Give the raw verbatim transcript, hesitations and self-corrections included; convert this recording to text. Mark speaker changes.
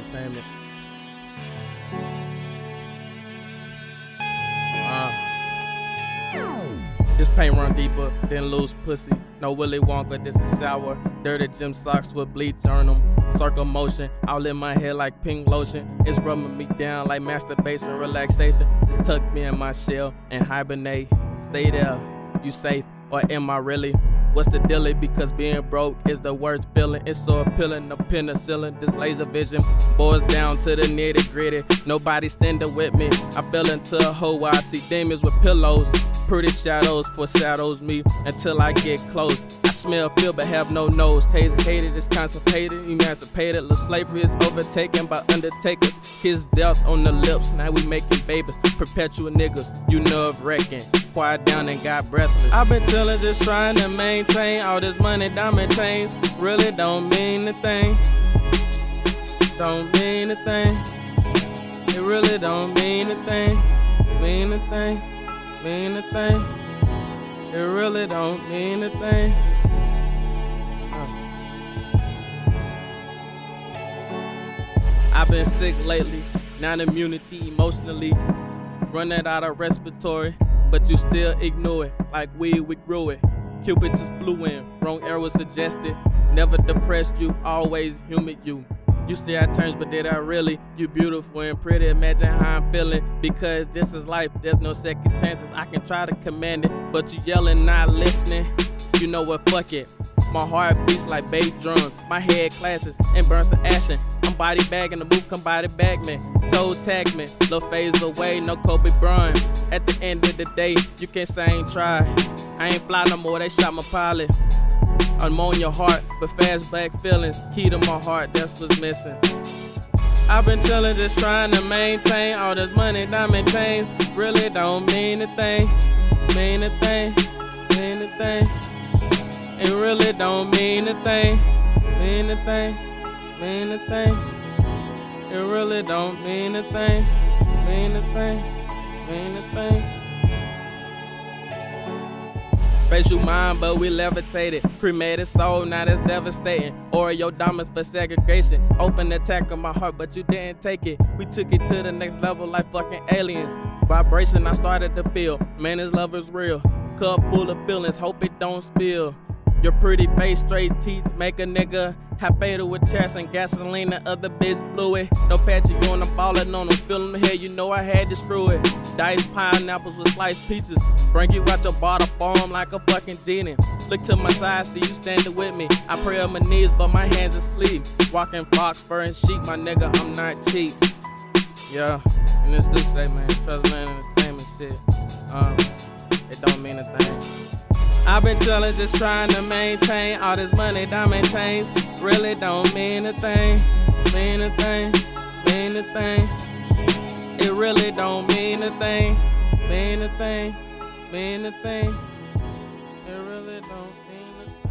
Speaker 1: Entertainment. Uh, this paint run deeper than loose pussy. No Willy Wonka, this is sour. Dirty gym socks with bleach on them. Circle motion, all in my head like pink lotion. It's rubbing me down like masturbation, relaxation. Just tuck me in my shell and hibernate. Stay there, you safe, or am I really? What's the dealie? Because being broke is the worst feeling. It's so appealing, the penicillin, this laser vision boils down to the nitty gritty. Nobody standing with me. I fell into a hole where I see demons with pillows. Pretty shadows foreshadows me until I get close. I smell, feel, but have no nose. Taste hated, is constipated, emancipated. Little slavery is overtaken by undertakers. Kiss death on the lips, now we making babies. Perpetual niggas, you nerve wrecking. Quiet down and got breathless. I've been chillin', just trying to maintain all this money, diamond chains. Really don't mean a thing. Don't mean a thing. It really don't mean a thing. Mean a thing. Mean a thing. It really don't mean a thing. Uh. I've been sick lately, non-immunity emotionally. Running out of respiratory, but you still ignore it. Like weed, we grew it. Cupid just flew in, wrong arrow suggested. Never depressed you, always humid you. You say I changed, but did I really? You beautiful and pretty, imagine how I'm feeling. Because this is life, there's no second chances. I can try to command it, but you yelling, not listening. You know what, fuck it. My heart beats like bass drum. My head clashes and burns to action. I'm body bagging, the move come body bag me. Toe tag me, little phase away, no Kobe Bryant. At the end of the day, you can't say I ain't try. I ain't fly no more, they shot my pilot. I'm on your heart, but fast back feelings. Key to my heart, that's what's missing. I've been chillin', just trying to maintain all this money, diamond chains. Really don't mean a thing. Mean a thing. Mean a thing. It really don't mean a thing. Mean a thing. Mean a thing. It really don't mean a thing. Mean a thing. Mean a thing. Spatial mind, but we levitated. Cremated soul, now that's devastating. Oreo diamonds for segregation. Open attack on my heart, but you didn't take it. We took it to the next level like fucking aliens. Vibration, I started to feel. Man, this love is real. Cup full of feelings, hope it don't spill. Your pretty face, straight teeth, make a nigga have fatal with chest and gasoline. The other bitch blew it. No patchy on, I'm ballin' on them. Feelin' here, you know I had to screw it. Diced pineapples with sliced peaches. Bring you out your bottle form like a fucking genie. Look to my side, see you standing with me. I pray on my knees, but my hands asleep. Walking fox, fur and sheep, my nigga, I'm not cheap. Yeah, and this do say, man, trust land entertainment shit. Um, it don't mean a thing. I've been chillin', just trying to maintain all this money, diamond chains. Really don't mean a thing, mean a thing, mean a thing. It really don't mean a thing, mean a thing, mean a thing. It really don't mean a thing.